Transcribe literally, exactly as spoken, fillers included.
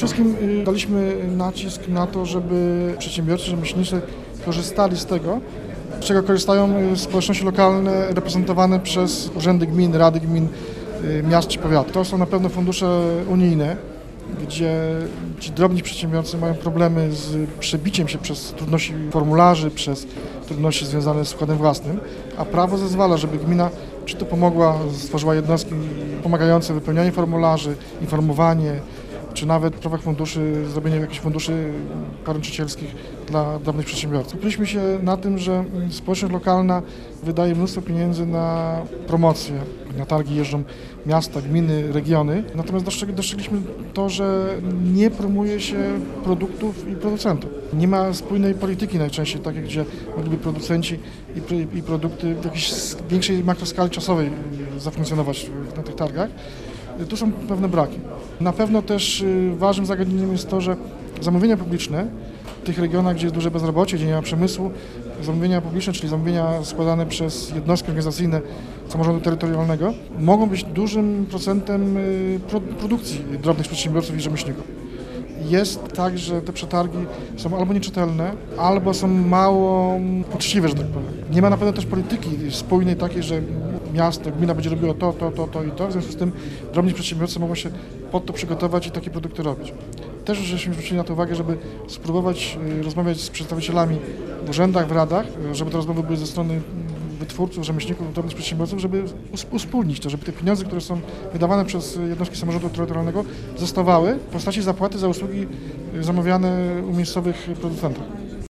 wszystkim daliśmy nacisk na to, żeby przedsiębiorcy, rzemieślnicy korzystali z tego, z czego korzystają społeczności lokalne reprezentowane przez urzędy gmin, rady gmin, miast czy powiatów. To są na pewno fundusze unijne, gdzie ci drobni przedsiębiorcy mają problemy z przebiciem się przez trudności formularzy, przez trudności związane z wkładem własnym, a prawo zezwala, żeby gmina czy to pomogła, stworzyła jednostki pomagające wypełnianie formularzy, informowanie, czy nawet w prawach funduszy, zrobienie jakichś funduszy poręczycielskich dla drobnych przedsiębiorców. Skupiliśmy się na tym, że społeczność lokalna wydaje mnóstwo pieniędzy na promocję. Na targi jeżdżą miasta, gminy, regiony, natomiast dostrzegliśmy to, że nie promuje się produktów i producentów. Nie ma spójnej polityki najczęściej, takiej, gdzie mogliby producenci i, i produkty w jakiejś większej makroskali czasowej zafunkcjonować na tych targach. Tu są pewne braki. Na pewno też ważnym zagadnieniem jest to, że zamówienia publiczne w tych regionach, gdzie jest duże bezrobocie, gdzie nie ma przemysłu, zamówienia publiczne, czyli zamówienia składane przez jednostki organizacyjne samorządu terytorialnego, mogą być dużym procentem produkcji drobnych przedsiębiorców i rzemieślników. Jest tak, że te przetargi są albo nieczytelne, albo są mało uczciwe, że tak powiem. Nie ma na pewno też polityki spójnej takiej, że miasto, gmina będzie robiło to, to, to, to i to. W związku z tym drobni przedsiębiorcy mogą się pod to przygotować i takie produkty robić. Też żeśmy zwrócili na to uwagę, żeby spróbować rozmawiać z przedstawicielami w urzędach, w radach, żeby te rozmowy były ze strony wytwórców, rzemieślników, drobnych przedsiębiorców, żeby uspólnić to, żeby te pieniądze, które są wydawane przez jednostki samorządu terytorialnego, zostawały w postaci zapłaty za usługi zamawiane u miejscowych producentów.